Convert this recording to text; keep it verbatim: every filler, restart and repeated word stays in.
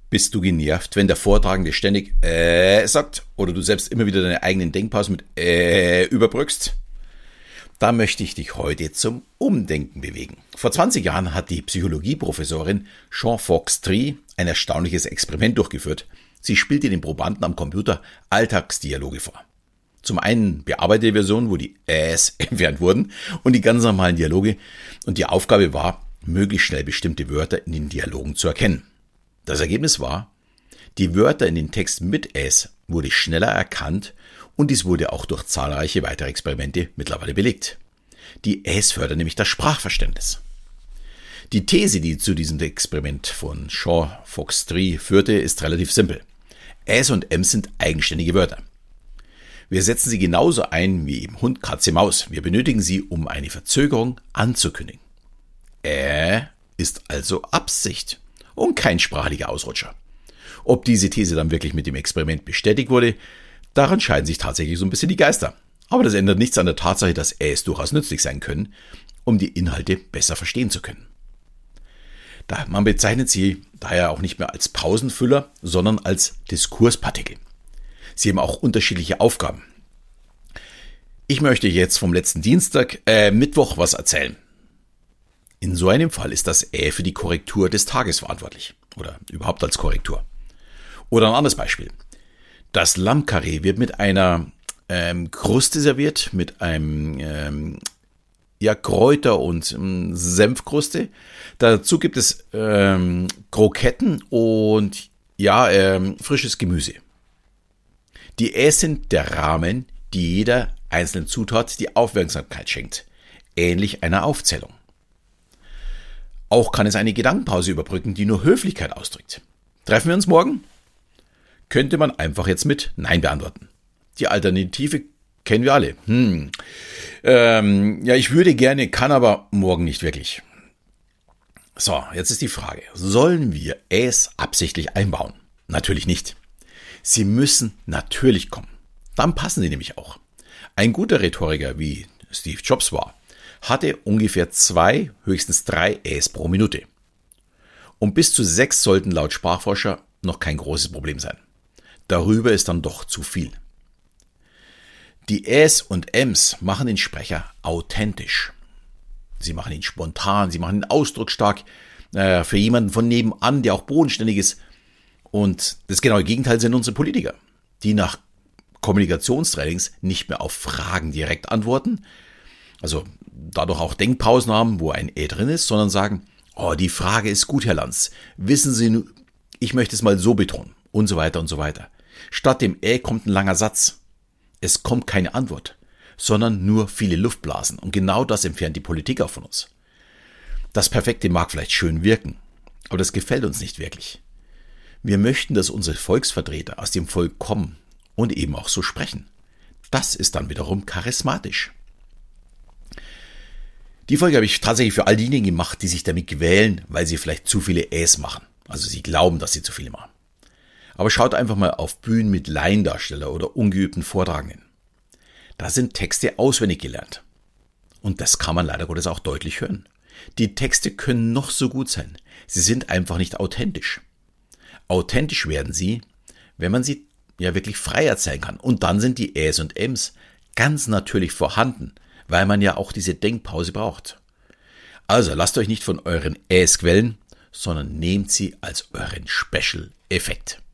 Bist du genervt, wenn der Vortragende ständig äh sagt oder du selbst immer wieder deine eigenen Denkpausen mit äh überbrückst? Da möchte ich dich heute zum Umdenken bewegen. Vor zwanzig Jahren hat die Psychologieprofessorin Jean Fox-Tree ein erstaunliches Experiment durchgeführt. Sie spielte den Probanden am Computer Alltagsdialoge vor. Zum einen bearbeitete Version, wo die Äs entfernt wurden und die ganz normalen Dialoge. Und die Aufgabe war, möglichst schnell bestimmte Wörter in den Dialogen zu erkennen. Das Ergebnis war, die Wörter in den Texten mit Äs wurde schneller erkannt und dies wurde auch durch zahlreiche weitere Experimente mittlerweile belegt. Die Äs fördern nämlich das Sprachverständnis. Die These, die zu diesem Experiment von Jean Fox-Tree führte, ist relativ simpel. Äs und Ms sind eigenständige Wörter. Wir setzen sie genauso ein wie im Hund, Katze, Maus. Wir benötigen sie, um eine Verzögerung anzukündigen. Äh ist also Absicht und kein sprachlicher Ausrutscher. Ob diese These dann wirklich mit dem Experiment bestätigt wurde, daran scheiden sich tatsächlich so ein bisschen die Geister. Aber das ändert nichts an der Tatsache, dass Äs durchaus nützlich sein können, um die Inhalte besser verstehen zu können. Man bezeichnet sie daher auch nicht mehr als Pausenfüller, sondern als Diskurspartikel. Sie haben auch unterschiedliche Aufgaben. Ich möchte jetzt vom letzten Dienstag, äh, Mittwoch was erzählen. In so einem Fall ist das Ä für die Korrektur des Tages verantwortlich. Oder überhaupt als Korrektur. Oder ein anderes Beispiel. Das Lammkarree wird mit einer ähm, Kruste serviert, mit einem ähm, ja, Kräuter- und ähm, Senfkruste. Dazu gibt es ähm, Kroketten und ja, ähm, frisches Gemüse. Die Äs sind der Rahmen, die jeder einzelnen Zutat die Aufmerksamkeit schenkt. Ähnlich einer Aufzählung. Auch kann es eine Gedankenpause überbrücken, die nur Höflichkeit ausdrückt. Treffen wir uns morgen? Könnte man einfach jetzt mit Nein beantworten. Die Alternative kennen wir alle. Hm. Ähm, ja, ich würde gerne, kann aber morgen nicht wirklich. So, jetzt ist die Frage. Sollen wir Äs absichtlich einbauen? Natürlich nicht. Sie müssen natürlich kommen. Dann passen sie nämlich auch. Ein guter Rhetoriker, wie Steve Jobs war, hatte ungefähr zwei, höchstens drei Äs pro Minute. Und bis zu sechs sollten laut Sprachforscher noch kein großes Problem sein. Darüber ist dann doch zu viel. Die Äs und Ms machen den Sprecher authentisch. Sie machen ihn spontan, sie machen ihn ausdrucksstark, äh, für jemanden von nebenan, der auch bodenständig ist. Und das genaue Gegenteil sind unsere Politiker, die nach Kommunikationstrainings nicht mehr auf Fragen direkt antworten, also dadurch auch Denkpausen haben, wo ein Ä drin ist, sondern sagen, oh, die Frage ist gut, Herr Lanz, wissen Sie, ich möchte es mal so betonen und so weiter und so weiter. Statt dem Ä kommt ein langer Satz. Es kommt keine Antwort, sondern nur viele Luftblasen und genau das entfernt die Politik auch von uns. Das Perfekte mag vielleicht schön wirken, aber das gefällt uns nicht wirklich. Wir möchten, dass unsere Volksvertreter aus dem Volk kommen und eben auch so sprechen. Das ist dann wiederum charismatisch. Die Folge habe ich tatsächlich für all diejenigen gemacht, die sich damit quälen, weil sie vielleicht zu viele Äs machen. Also sie glauben, dass sie zu viele machen. Aber schaut einfach mal auf Bühnen mit Laiendarsteller oder ungeübten Vortragenden. Da sind Texte auswendig gelernt. Und das kann man leider Gottes auch deutlich hören. Die Texte können noch so gut sein. Sie sind einfach nicht authentisch. Authentisch werden sie, wenn man sie ja wirklich frei erzählen kann. Und dann sind die Äs und Ms ganz natürlich vorhanden, weil man ja auch diese Denkpause braucht. Also lasst euch nicht von euren Äs quälen, sondern nehmt sie als euren Special-Effekt.